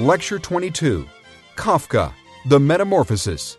Lecture 22, Kafka, The Metamorphosis.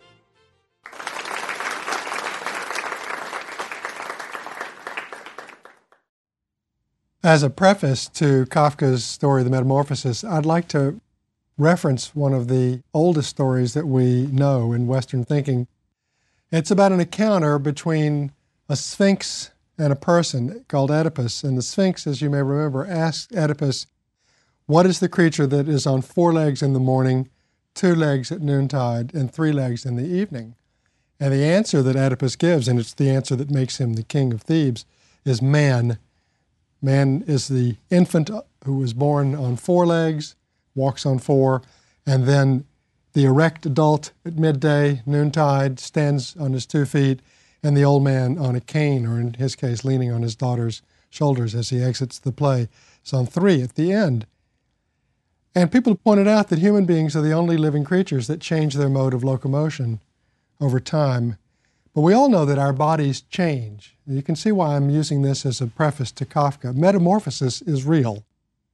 As a preface to Kafka's story, The Metamorphosis, I'd like to reference one of the oldest stories that we know in Western thinking. It's about an encounter between a sphinx and a person called Oedipus. And the sphinx, as you may remember, asks Oedipus, what is the creature that is on 4 legs in the morning, 2 legs at noontide, and 3 legs in the evening? And the answer that Oedipus gives, and it's the answer that makes him the king of Thebes, is man. Man is the infant who was born on 4 legs, walks on 4, and then the erect adult at midday, noontide, stands on his 2 feet, and the old man on a cane, or in his case, leaning on his daughter's shoulders as he exits the play, is on 3 at the end. And people have pointed out that human beings are the only living creatures that change their mode of locomotion over time. But we all know that our bodies change. You can see why I'm using this as a preface to Kafka. Metamorphosis is real.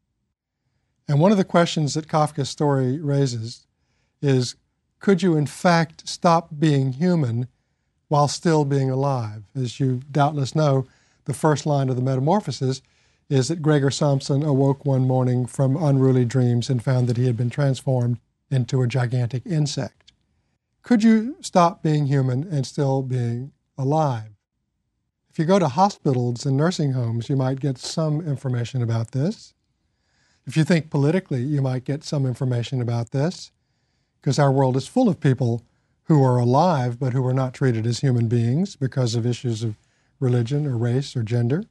And one of the questions that Kafka's story raises is, could you in fact stop being human while still being alive? As you doubtless know, the first line of the Metamorphosis is that Gregor Samsa awoke one morning from unruly dreams and found that he had been transformed into a gigantic insect. Could you stop being human and still being alive? If you go to hospitals and nursing homes, you might get some information about this. If you think politically, you might get some information about this, because our world is full of people who are alive but who are not treated as human beings because of issues of religion or race or gender.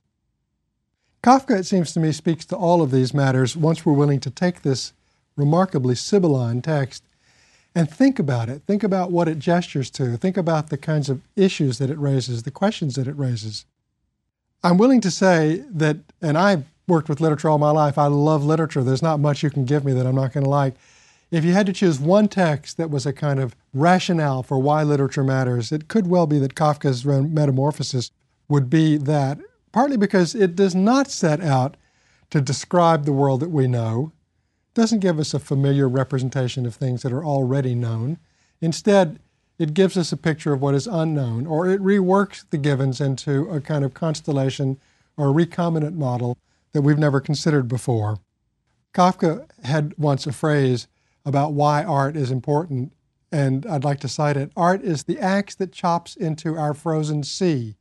Kafka, it seems to me, speaks to all of these matters once we're willing to take this remarkably Sibylline text and think about it. Think about what it gestures to. Think about the kinds of issues that it raises, the questions that it raises. I'm willing to say that, and I've worked with literature all my life, I love literature. There's not much you can give me that I'm not going to like. If you had to choose one text that was a kind of rationale for why literature matters, it could well be that Kafka's Metamorphosis would be that, partly because it does not set out to describe the world that we know, doesn't give us a familiar representation of things that are already known. Instead, it gives us a picture of what is unknown, or it reworks the givens into a kind of constellation or a recombinant model that we've never considered before. Kafka had once a phrase about why art is important, and I'd like to cite it. Art is the axe that chops into our frozen sea.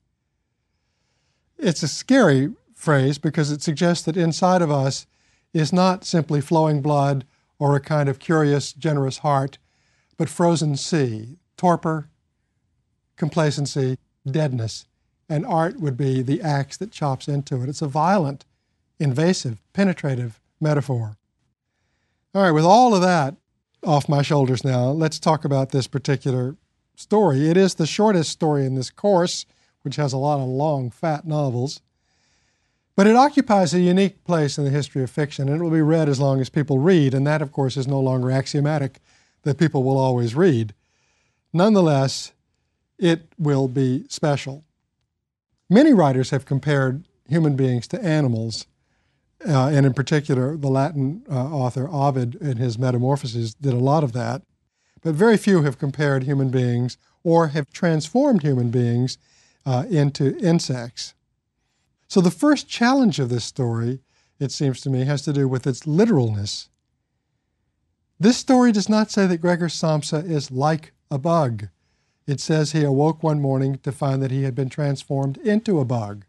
It's a scary phrase because it suggests that inside of us is not simply flowing blood or a kind of curious, generous heart, but frozen sea, torpor, complacency, deadness, and art would be the axe that chops into it. It's a violent, invasive, penetrative metaphor. All right, with all of that off my shoulders now, let's talk about this particular story. It is the shortest story in this course, which has a lot of long, fat novels. But it occupies a unique place in the history of fiction, and it will be read as long as people read, and that, of course, is no longer axiomatic that people will always read. Nonetheless, it will be special. Many writers have compared human beings to animals, and in particular, the Latin author Ovid in his Metamorphoses did a lot of that. But very few have compared human beings or have transformed human beings into insects. So the first challenge of this story, it seems to me, has to do with its literalness. This story does not say that Gregor Samsa is like a bug. It says he awoke one morning to find that he had been transformed into a bug.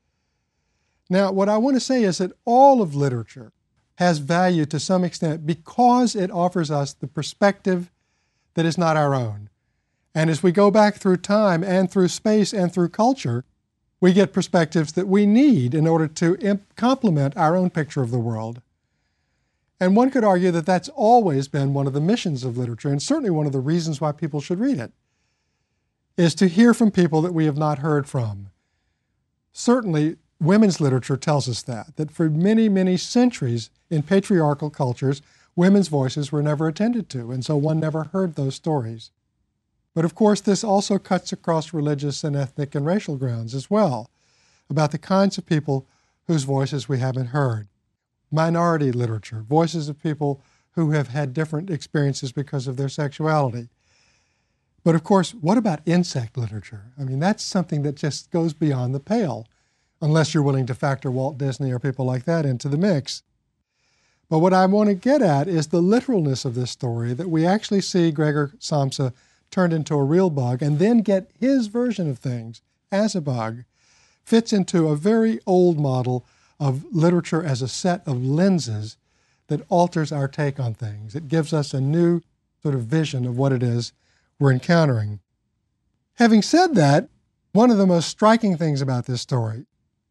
Now, what I want to say is that all of literature has value to some extent because it offers us the perspective that is not our own. And as we go back through time and through space and through culture, we get perspectives that we need in order to complement our own picture of the world. And one could argue that that's always been one of the missions of literature, and certainly one of the reasons why people should read it, is to hear from people that we have not heard from. Certainly, women's literature tells us that for many, many centuries in patriarchal cultures, women's voices were never attended to, and so one never heard those stories. But of course, this also cuts across religious and ethnic and racial grounds as well, about the kinds of people whose voices we haven't heard. Minority literature, voices of people who have had different experiences because of their sexuality. But of course, what about insect literature? I mean, that's something that just goes beyond the pale, unless you're willing to factor Walt Disney or people like that into the mix. But what I want to get at is the literalness of this story, that we actually see Gregor Samsa turned into a real bug and then get his version of things as a bug, fits into a very old model of literature as a set of lenses that alters our take on things. It gives us a new sort of vision of what it is we're encountering. Having said that, one of the most striking things about this story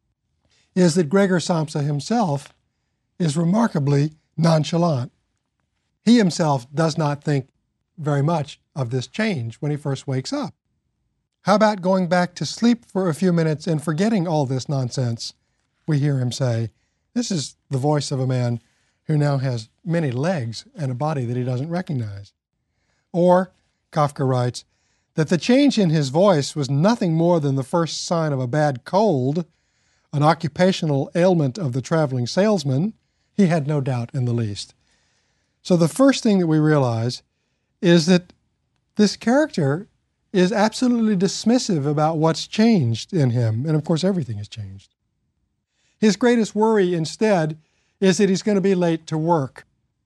is that Gregor Samsa himself is remarkably nonchalant. He himself does not think very much of this change when he first wakes up. How about going back to sleep for a few minutes and forgetting all this nonsense? We hear him say. This is the voice of a man who now has many legs and a body that he doesn't recognize. Or, Kafka writes, that the change in his voice was nothing more than the first sign of a bad cold, an occupational ailment of the traveling salesman. He had no doubt in the least. So the first thing that we realize is that this character is absolutely dismissive about what's changed in him. And of course, everything has changed. His greatest worry instead is that he's going to be late to work.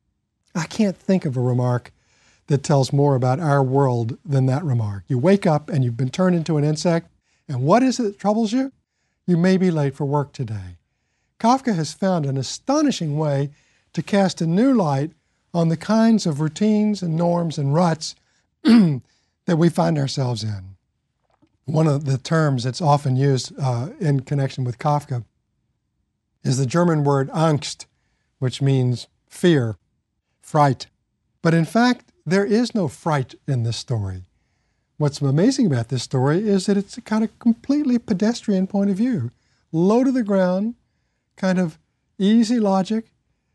I can't think of a remark that tells more about our world than that remark. You wake up and you've been turned into an insect, and what is it that troubles you? You may be late for work today. Kafka has found an astonishing way to cast a new light on the kinds of routines and norms and ruts that we find ourselves in. One of the terms that's often used in connection with Kafka is the German word Angst, which means fear, fright. But in fact, there is no fright in this story. What's amazing about this story is that it's a kind of completely pedestrian point of view. Low to the ground, kind of easy logic.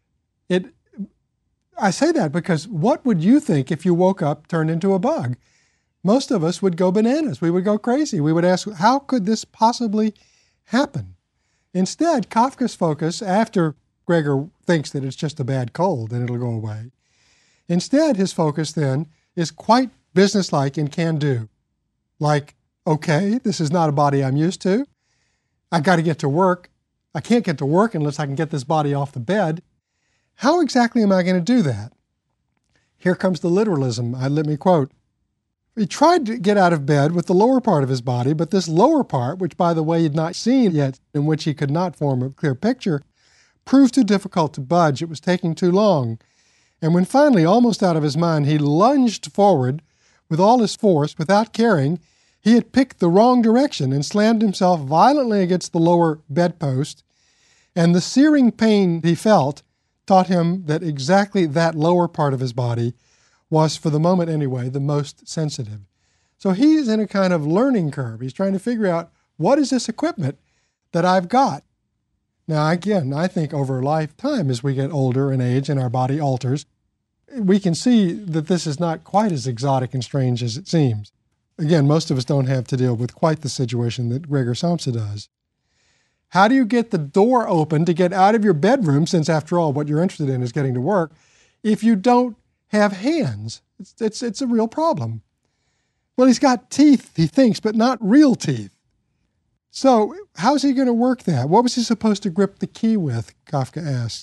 I say that because what would you think if you woke up turned into a bug? Most of us would go bananas. We would go crazy. We would ask, how could this possibly happen? Instead, Kafka's focus, after Gregor thinks that it's just a bad cold and it'll go away, instead his focus then is quite businesslike and can-do. Like, okay, this is not a body I'm used to. I've got to get to work. I can't get to work unless I can get this body off the bed. How exactly am I going to do that? Here comes the literalism. Let me quote. He tried to get out of bed with the lower part of his body, but this lower part, which by the way he'd not seen yet, in which he could not form a clear picture, proved too difficult to budge. It was taking too long. And when finally, almost out of his mind, he lunged forward with all his force, without caring, he had picked the wrong direction and slammed himself violently against the lower bedpost, and the searing pain he felt taught him that exactly that lower part of his body was, for the moment anyway, the most sensitive. So he's in a kind of learning curve. He's trying to figure out, what is this equipment that I've got? Now, again, I think over a lifetime, as we get older in age and our body alters, we can see that this is not quite as exotic and strange as it seems. Again, most of us don't have to deal with quite the situation that Gregor Samsa does. How do you get the door open to get out of your bedroom, since after all, what you're interested in is getting to work, if you don't have hands? It's a real problem. Well, he's got teeth, he thinks, but not real teeth. So how's he going to work that? What was he supposed to grip the key with, Kafka asks.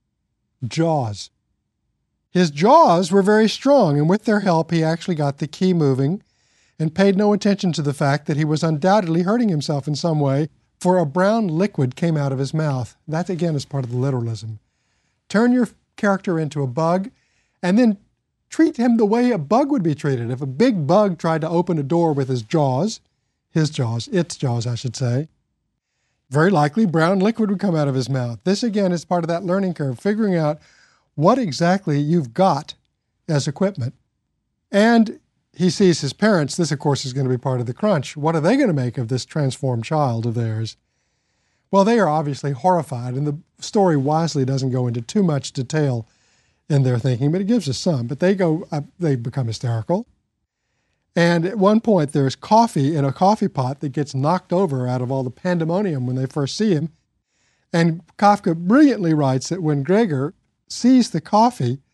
Jaws. His jaws were very strong, and with their help, he actually got the key moving and paid no attention to the fact that he was undoubtedly hurting himself in some way, for a brown liquid came out of his mouth. That, again, is part of the literalism. Turn your character into a bug, and then treat him the way a bug would be treated. If a big bug tried to open a door with its jaws, I should say, very likely brown liquid would come out of his mouth. This, again, is part of that learning curve, figuring out what exactly you've got as equipment. And he sees his parents. This, of course, is going to be part of the crunch. What are they going to make of this transformed child of theirs? Well, they are obviously horrified, and the story wisely doesn't go into too much detail in their thinking, but it gives us some. But they become hysterical. And at one point, there's coffee in a coffee pot that gets knocked over out of all the pandemonium when they first see him. And Kafka brilliantly writes that when Gregor sees the coffee,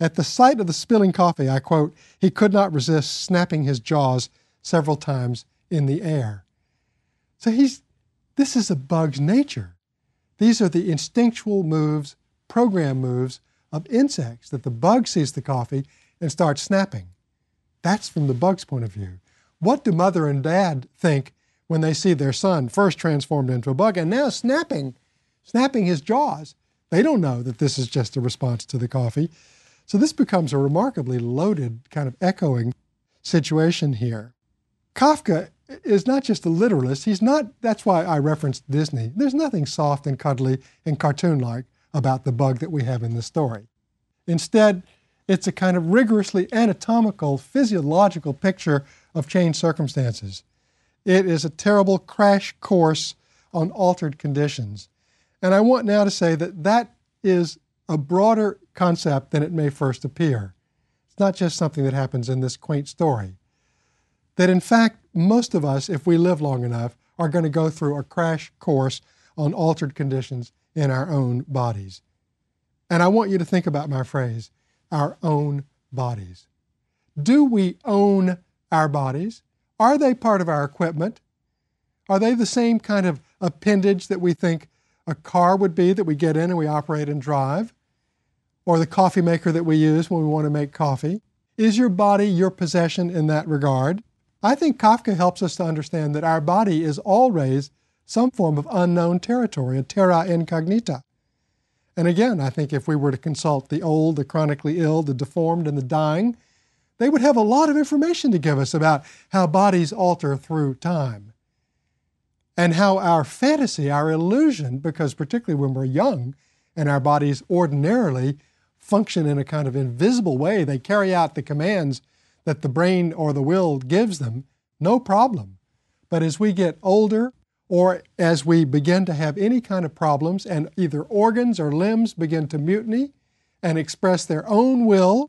At the sight of the spilling coffee, I quote, he could not resist snapping his jaws several times in the air. So this is a bug's nature. These are the instinctual moves, program moves of insects, that the bug sees the coffee and starts snapping. That's from the bug's point of view. What do mother and dad think when they see their son first transformed into a bug and now snapping his jaws? They don't know that this is just a response to the coffee. So this becomes a remarkably loaded, kind of echoing situation here. Kafka is not just a literalist. That's why I referenced Disney. There's nothing soft and cuddly and cartoon-like about the bug that we have in the story. Instead, it's a kind of rigorously anatomical, physiological picture of changed circumstances. It is a terrible crash course on altered conditions. And I want now to say that that is a broader concept than it may first appear. It's not just something that happens in this quaint story. That in fact, most of us, if we live long enough, are going to go through a crash course on altered conditions in our own bodies. And I want you to think about my phrase, our own bodies. Do we own our bodies? Are they part of our equipment? Are they the same kind of appendage that we think a car would be, that we get in and we operate and drive? Or the coffee maker that we use when we want to make coffee? Is your body your possession in that regard? I think Kafka helps us to understand that our body is always some form of unknown territory, a terra incognita. And again, I think if we were to consult the old, the chronically ill, the deformed, and the dying, they would have a lot of information to give us about how bodies alter through time. And how our fantasy, our illusion, because particularly when we're young and our bodies ordinarily function in a kind of invisible way, they carry out the commands that the brain or the will gives them, no problem. But as we get older, or as we begin to have any kind of problems and either organs or limbs begin to mutiny and express their own will,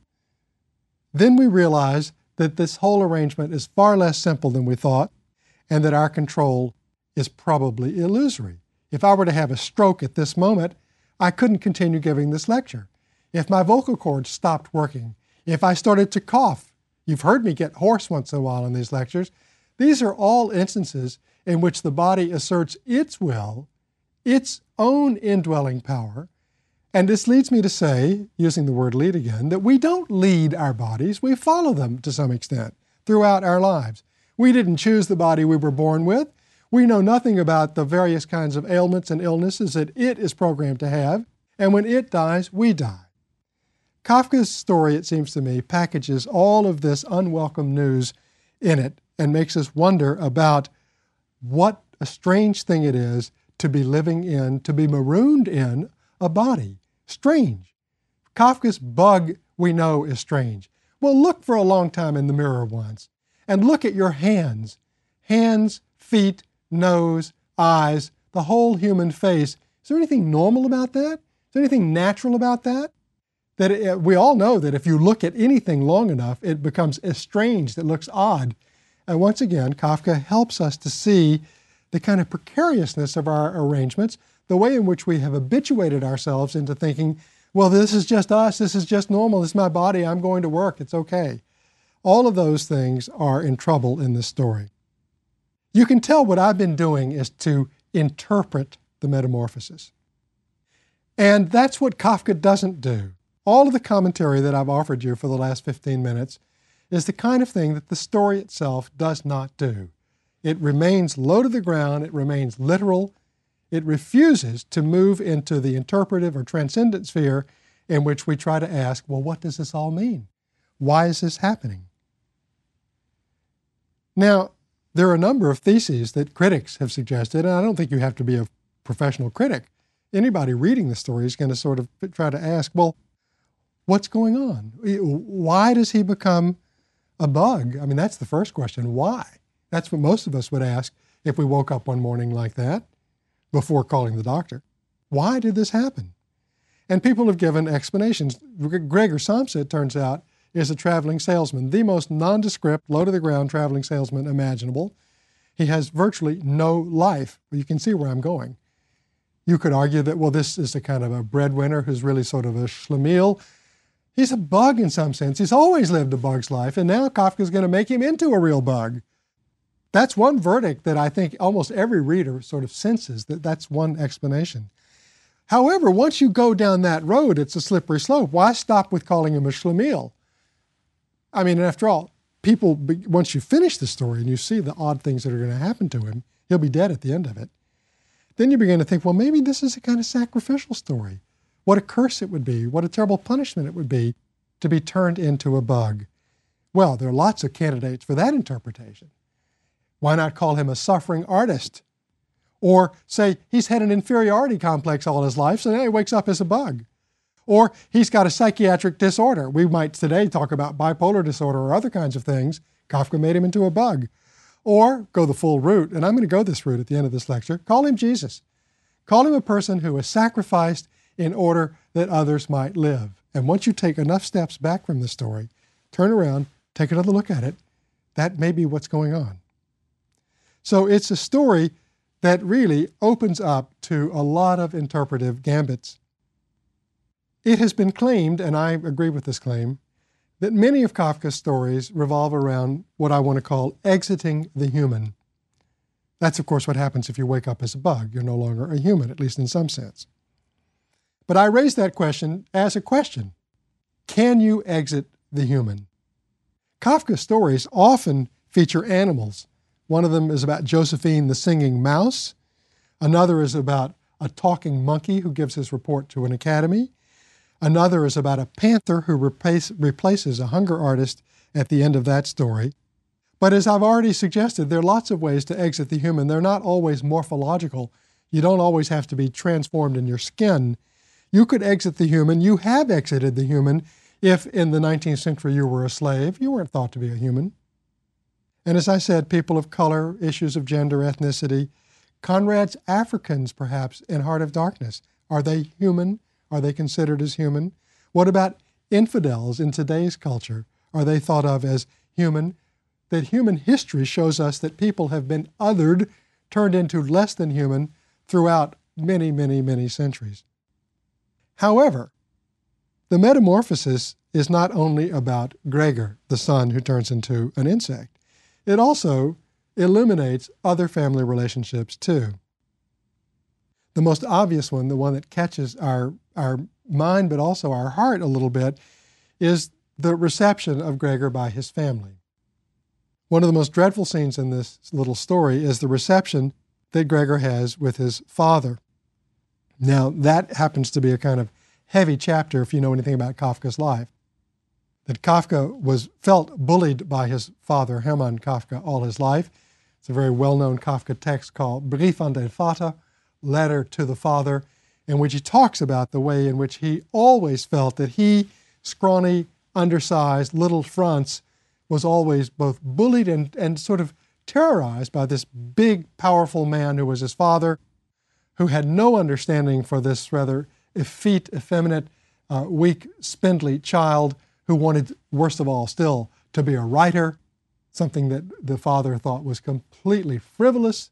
then we realize that this whole arrangement is far less simple than we thought, and that our control is probably illusory. If I were to have a stroke at this moment, I couldn't continue giving this lecture. If my vocal cords stopped working, if I started to cough, you've heard me get hoarse once in a while in these lectures. These are all instances in which the body asserts its will, its own indwelling power. And this leads me to say, using the word lead again, that we don't lead our bodies, we follow them to some extent throughout our lives. We didn't choose the body we were born with. We know nothing about the various kinds of ailments and illnesses that it is programmed to have. And when it dies, we die. Kafka's story, it seems to me, packages all of this unwelcome news in it and makes us wonder about what a strange thing it is to be living in, to be marooned in a body. Strange. Kafka's bug, we know, is strange. Well, look for a long time in the mirror once and look at your hands. Hands, feet, nose, eyes, the whole human face. Is there anything normal about that? Is there anything natural about that? We all know that if you look at anything long enough, it becomes estranged, it looks odd. And once again, Kafka helps us to see the kind of precariousness of our arrangements, the way in which we have habituated ourselves into thinking, well, this is just us, this is just normal, this is my body, I'm going to work, it's okay. All of those things are in trouble in this story. You can tell what I've been doing is to interpret the metamorphosis. And that's what Kafka doesn't do. All of the commentary that I've offered you for the last 15 minutes is the kind of thing that the story itself does not do. It remains low to the ground, it remains literal, it refuses to move into the interpretive or transcendent sphere in which we try to ask, well, what does this all mean? Why is this happening? Now, there are a number of theses that critics have suggested, and I don't think you have to be a professional critic. Anybody reading the story is going to sort of try to ask, well, what's going on? Why does he become a bug? I mean, that's the first question. Why? That's what most of us would ask if we woke up one morning like that before calling the doctor. Why did this happen? And people have given explanations. Gregor Samsa, it turns out, is a traveling salesman, the most nondescript, low-to-the-ground traveling salesman imaginable. He has virtually no life. You can see where I'm going. You could argue that, well, this is a kind of a breadwinner who's really sort of a schlemiel. He's a bug in some sense. He's always lived a bug's life, and now Kafka's going to make him into a real bug. That's one verdict that I think almost every reader sort of senses, that that's one explanation. However, once you go down that road, it's a slippery slope. Why stop with calling him a schlemiel? I mean, after all, people, once you finish the story and you see the odd things that are going to happen to him, he'll be dead at the end of it. Then you begin to think, well, maybe this is a kind of sacrificial story. What a curse it would be. What a terrible punishment it would be to be turned into a bug. Well, there are lots of candidates for that interpretation. Why not call him a suffering artist? Or say he's had an inferiority complex all his life, so now he wakes up as a bug. Or he's got a psychiatric disorder. We might today talk about bipolar disorder or other kinds of things. Kafka made him into a bug. Or go the full route, and I'm going to go this route at the end of this lecture, call him Jesus. Call him a person who was sacrificed in order that others might live. And once you take enough steps back from the story, turn around, take another look at it, that may be what's going on. So it's a story that really opens up to a lot of interpretive gambits. It has been claimed, and I agree with this claim, that many of Kafka's stories revolve around what I want to call exiting the human. That's, of course, what happens if you wake up as a bug. You're no longer a human, at least in some sense. But I raise that question as a question. Can you exit the human? Kafka's stories often feature animals. One of them is about Josephine the singing mouse. Another is about a talking monkey who gives his report to an academy. Another is about a panther who replaces a hunger artist at the end of that story. But as I've already suggested, there are lots of ways to exit the human. They're not always morphological. You don't always have to be transformed in your skin. You could exit the human. You have exited the human if in the 19th century you were a slave. You weren't thought to be a human. And as I said, people of color, issues of gender, ethnicity, Conrad's Africans, perhaps, in Heart of Darkness. Are they human? Are they considered as human? What about infidels in today's culture? Are they thought of as human? That human history shows us that people have been othered, turned into less than human throughout many, many, many centuries. However, the metamorphosis is not only about Gregor, the son who turns into an insect. It also illuminates other family relationships too. The most obvious one, the one that catches our mind but also our heart a little bit, is the reception of Gregor by his family. One of the most dreadful scenes in this little story is the reception that Gregor has with his father. Now, that happens to be a kind of heavy chapter if you know anything about Kafka's life. That Kafka felt bullied by his father, Hermann Kafka, all his life. It's a very well-known Kafka text called Brief an den Vater, Letter to the Father, in which he talks about the way in which he always felt that he, scrawny, undersized, little Franz, was always both bullied and sort of terrorized by this big, powerful man who was his father, who had no understanding for this rather effete, effeminate, weak, spindly child who wanted, worst of all still, to be a writer, something that the father thought was completely frivolous.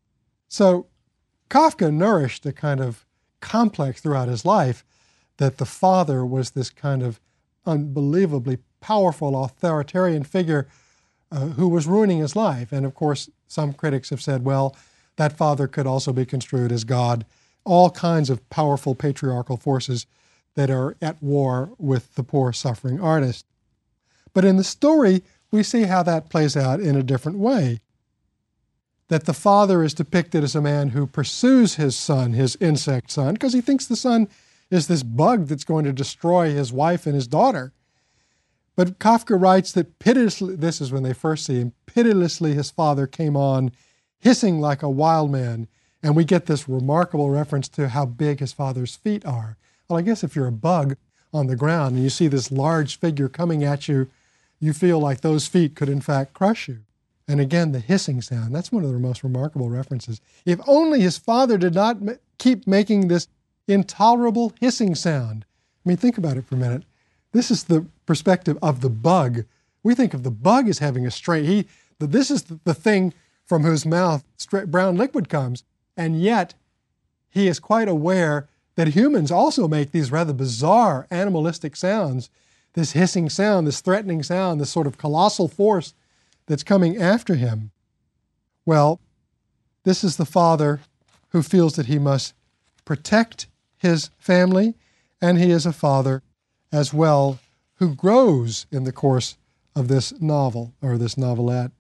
So Kafka nourished a kind of complex throughout his life that the father was this kind of unbelievably powerful authoritarian figure who was ruining his life. And of course, some critics have said, well, that father could also be construed as God. All kinds of powerful patriarchal forces that are at war with the poor suffering artist. But in the story, we see how that plays out in a different way. That the father is depicted as a man who pursues his son, his insect son, because he thinks the son is this bug that's going to destroy his wife and his daughter. But Kafka writes that pitilessly, this is when they first see him, pitilessly his father came on, hissing like a wild man, and we get this remarkable reference to how big his father's feet are. Well, I guess if you're a bug on the ground and you see this large figure coming at you, you feel like those feet could in fact crush you. And again, the hissing sound, that's one of the most remarkable references. If only his father did not keep making this intolerable hissing sound. I mean, think about it for a minute. This is the perspective of the bug. We think of the bug as having a strange, this is the thing from whose mouth brown liquid comes, and yet he is quite aware that humans also make these rather bizarre animalistic sounds this hissing sound, this threatening sound, this sort of colossal force that's coming after him. Well, this is the father who feels that he must protect his family, and he is a father as well who grows in the course of this novel, or this novelette.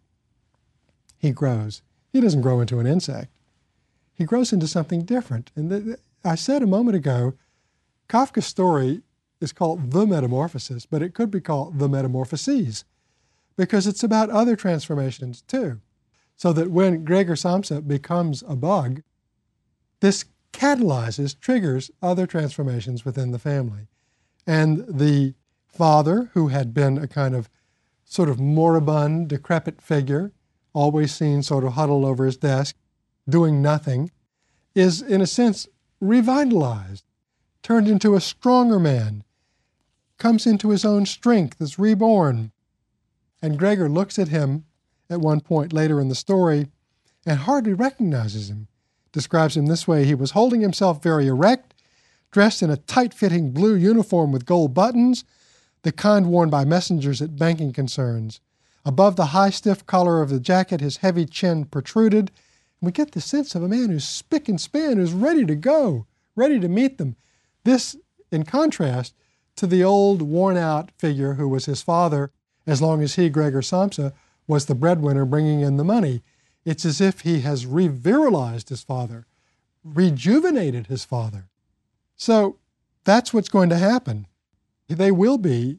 He grows. He doesn't grow into an insect. He grows into something different. And I said a moment ago, Kafka's story is called The Metamorphosis, but it could be called The Metamorphoses, because it's about other transformations too. So that when Gregor Samsa becomes a bug, this catalyzes, triggers other transformations within the family. And the father, who had been a kind of sort of moribund, decrepit figure, always seen sort of huddled over his desk, doing nothing, is in a sense revitalized, turned into a stronger man, comes into his own strength, is reborn. And Gregor looks at him at one point later in the story and hardly recognizes him. Describes him this way: he was holding himself very erect, dressed in a tight-fitting blue uniform with gold buttons, the kind worn by messengers at banking concerns. Above the high, stiff collar of the jacket, his heavy chin protruded. And we get the sense of a man who's spick and span, who's ready to go, ready to meet them. This, in contrast to the old, worn-out figure who was his father, as long as he, Gregor Samsa, was the breadwinner bringing in the money. It's as if he has revirilized his father, rejuvenated his father. So that's what's going to happen. They will be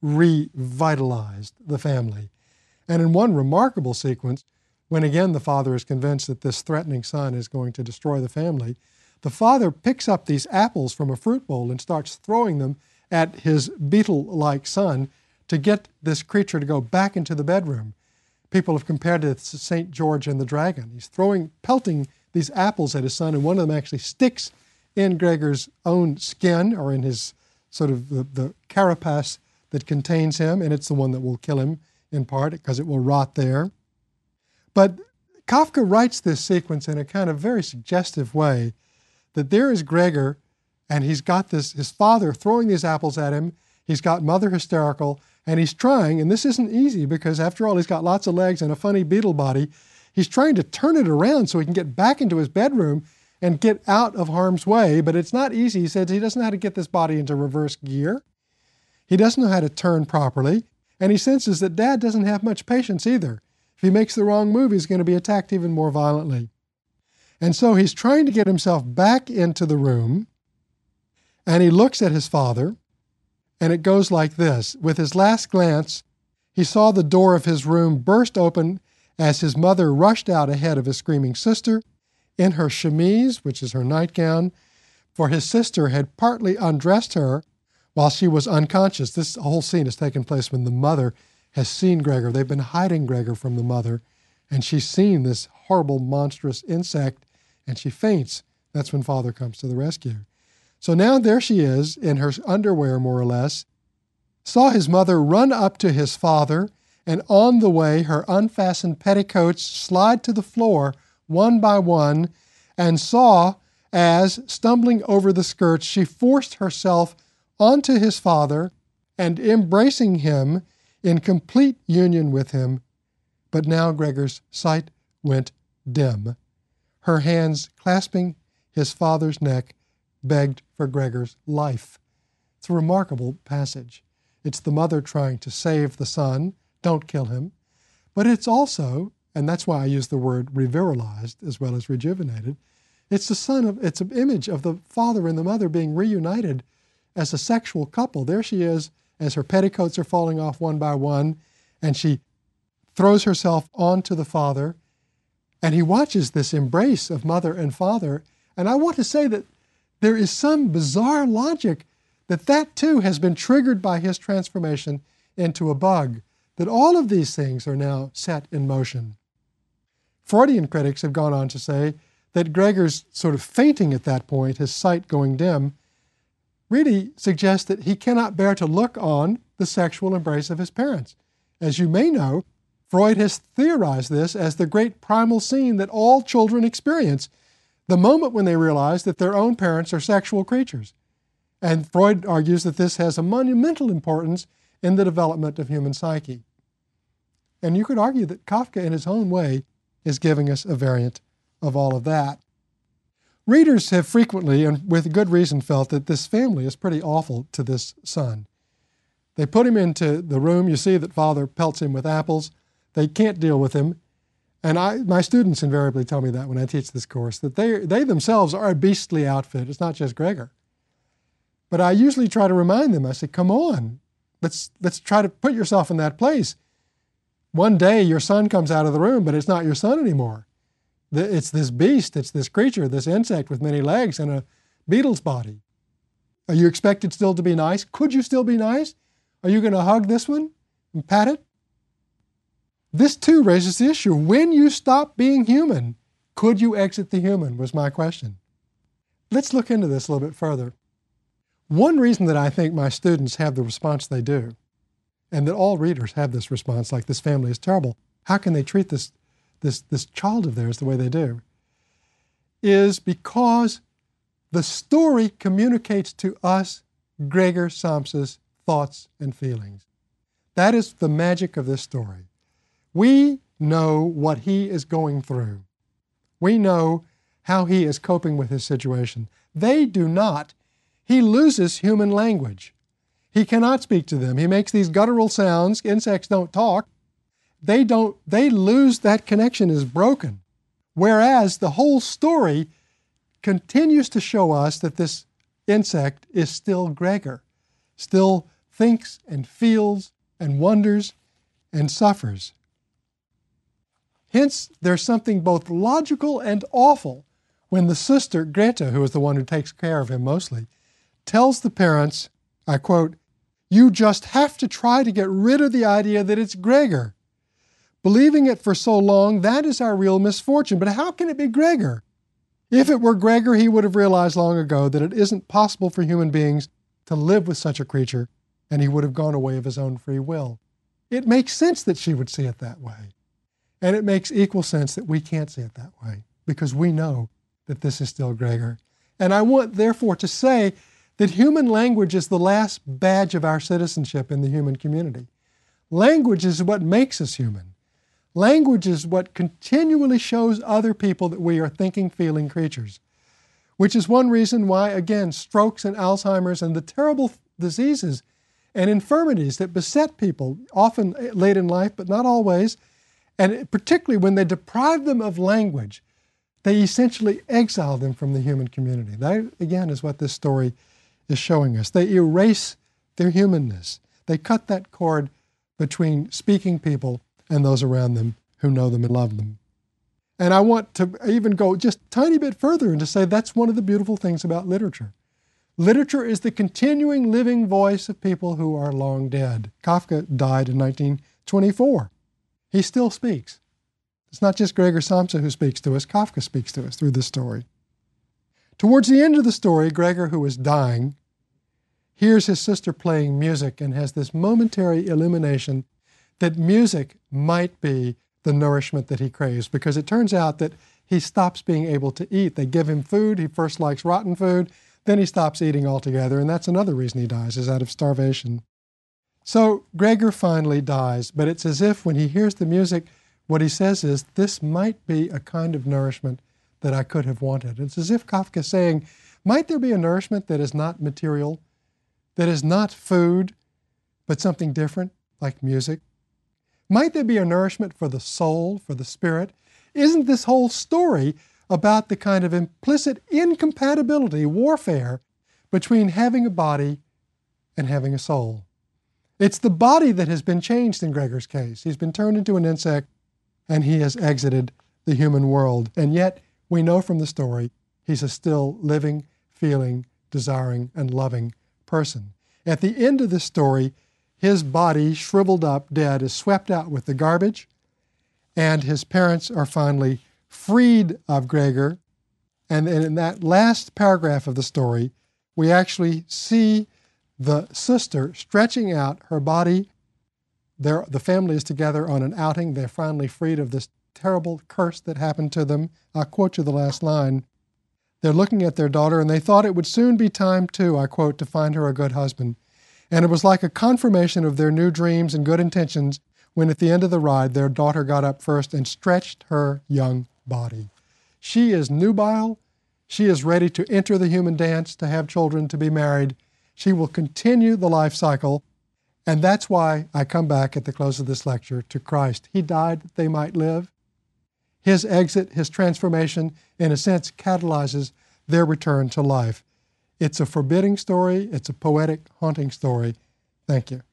revitalized, the family. And in one remarkable sequence, when again the father is convinced that this threatening son is going to destroy the family, the father picks up these apples from a fruit bowl and starts throwing them at his beetle-like son to get this creature to go back into the bedroom. People have compared it to St. George and the Dragon. He's pelting these apples at his son, and one of them actually sticks in Gregor's own skin, or in his sort of the carapace that contains him, and it's the one that will kill him in part because it will rot there. But Kafka writes this sequence in a kind of very suggestive way, that there is Gregor, and he's got his father throwing these apples at him, he's got mother hysterical, and he's trying, and this isn't easy because after all, he's got lots of legs and a funny beetle body. He's trying to turn it around so he can get back into his bedroom and get out of harm's way, but it's not easy. He says he doesn't know how to get this body into reverse gear. He doesn't know how to turn properly, and he senses that Dad doesn't have much patience either. If he makes the wrong move, he's going to be attacked even more violently. And so he's trying to get himself back into the room, and he looks at his father, and it goes like this. With his last glance, he saw the door of his room burst open as his mother rushed out ahead of his screaming sister in her chemise, which is her nightgown, for his sister had partly undressed her while she was unconscious. This whole scene has taken place when the mother has seen Gregor. They've been hiding Gregor from the mother, and she's seen this horrible, monstrous insect, and she faints. That's when father comes to the rescue. So now there she is, in her underwear more or less, saw his mother run up to his father, and on the way her unfastened petticoats slide to the floor one by one, and saw as, stumbling over the skirts, she forced herself onto his father and embracing him in complete union with him. But now Gregor's sight went dim. Her hands clasping his father's neck begged for Gregor's life. It's a remarkable passage. It's the mother trying to save the son, don't kill him, but it's also, and that's why I use the word revirilized as well as rejuvenated, it's an image of the father and the mother being reunited as a sexual couple. There she is as her petticoats are falling off one by one, and she throws herself onto the father, and he watches this embrace of mother and father. And I want to say that there is some bizarre logic that too has been triggered by his transformation into a bug, that all of these things are now set in motion. Freudian critics have gone on to say that Gregor's sort of fainting at that point, his sight going dim, really suggests that he cannot bear to look on the sexual embrace of his parents. As you may know, Freud has theorized this as the great primal scene that all children experience, the moment when they realize that their own parents are sexual creatures. And Freud argues that this has a monumental importance in the development of human psyche. And you could argue that Kafka, in his own way, is giving us a variant of all of that. Readers have frequently, and with good reason, felt that this family is pretty awful to this son. They put him into the room. You see that father pelts him with apples. They can't deal with him. And my students invariably tell me that when I teach this course, that they themselves are a beastly outfit. It's not just Gregor. But I usually try to remind them, I say, come on, let's try to put yourself in that place. One day your son comes out of the room, but it's not your son anymore. It's this beast, it's this creature, this insect with many legs and a beetle's body. Are you expected still to be nice? Could you still be nice? Are you going to hug this one and pat it? This too raises the issue. When you stop being human, could you exit the human, was my question. Let's look into this a little bit further. One reason that I think my students have the response they do, and that all readers have this response, like this family is terrible, how can they treat this child of theirs the way they do, is because the story communicates to us Gregor Samsa's thoughts and feelings. That is the magic of this story. We know what he is going through. We know how he is coping with his situation. They do not. He loses human language. He cannot speak to them. He makes these guttural sounds. Insects don't talk. They lose that connection, is broken. Whereas the whole story continues to show us that this insect is still Gregor, still thinks and feels and wonders and suffers. Hence, there's something both logical and awful when the sister, Greta, who is the one who takes care of him mostly, tells the parents, I quote, "You just have to try to get rid of the idea that it's Gregor. Believing it for so long, that is our real misfortune. But how can it be Gregor? If it were Gregor, he would have realized long ago that it isn't possible for human beings to live with such a creature, and he would have gone away of his own free will." It makes sense that she would see it that way. And it makes equal sense that we can't see it that way, because we know that this is still Gregor. And I want, therefore, to say that human language is the last badge of our citizenship in the human community. Language is what makes us human. Language is what continually shows other people that we are thinking, feeling creatures, which is one reason why, again, strokes and Alzheimer's and the terrible diseases and infirmities that beset people, often late in life, but not always, and particularly when they deprive them of language, they essentially exile them from the human community. That, again, is what this story is showing us. They erase their humanness. They cut that cord between speaking people and those around them who know them and love them. And I want to even go just a tiny bit further and to say that's one of the beautiful things about literature. Literature is the continuing living voice of people who are long dead. Kafka died in 1924. He still speaks. It's not just Gregor Samsa who speaks to us, Kafka speaks to us through this story. Towards the end of the story, Gregor, who is dying, hears his sister playing music and has this momentary illumination that music might be the nourishment that he craves, because it turns out that he stops being able to eat. They give him food. He first likes rotten food, then he stops eating altogether, and that's another reason he dies, is out of starvation. So Gregor finally dies, but it's as if when he hears the music, what he says is, this might be a kind of nourishment that I could have wanted. It's as if Kafka is saying, might there be a nourishment that is not material, that is not food, but something different, like music? Might there be a nourishment for the soul, for the spirit? Isn't this whole story about the kind of implicit incompatibility, warfare, between having a body and having a soul? It's the body that has been changed in Gregor's case. He's been turned into an insect, and he has exited the human world. And yet, we know from the story, he's a still living, feeling, desiring, and loving person. At the end of the story, his body, shriveled up, dead, is swept out with the garbage, and his parents are finally freed of Gregor. And in that last paragraph of the story, we actually see the sister stretching out her body. The family is together on an outing. They're finally freed of this terrible curse that happened to them. I'll quote you the last line. They're looking at their daughter, and they thought it would soon be time, too, I quote, to find her a good husband. And it was like a confirmation of their new dreams and good intentions when at the end of the ride, their daughter got up first and stretched her young body. She is nubile. She is ready to enter the human dance, to have children, to be married. She will continue the life cycle. And that's why I come back at the close of this lecture to Christ. He died that they might live. His exit, his transformation, in a sense, catalyzes their return to life. It's a forbidding story. It's a poetic, haunting story. Thank you.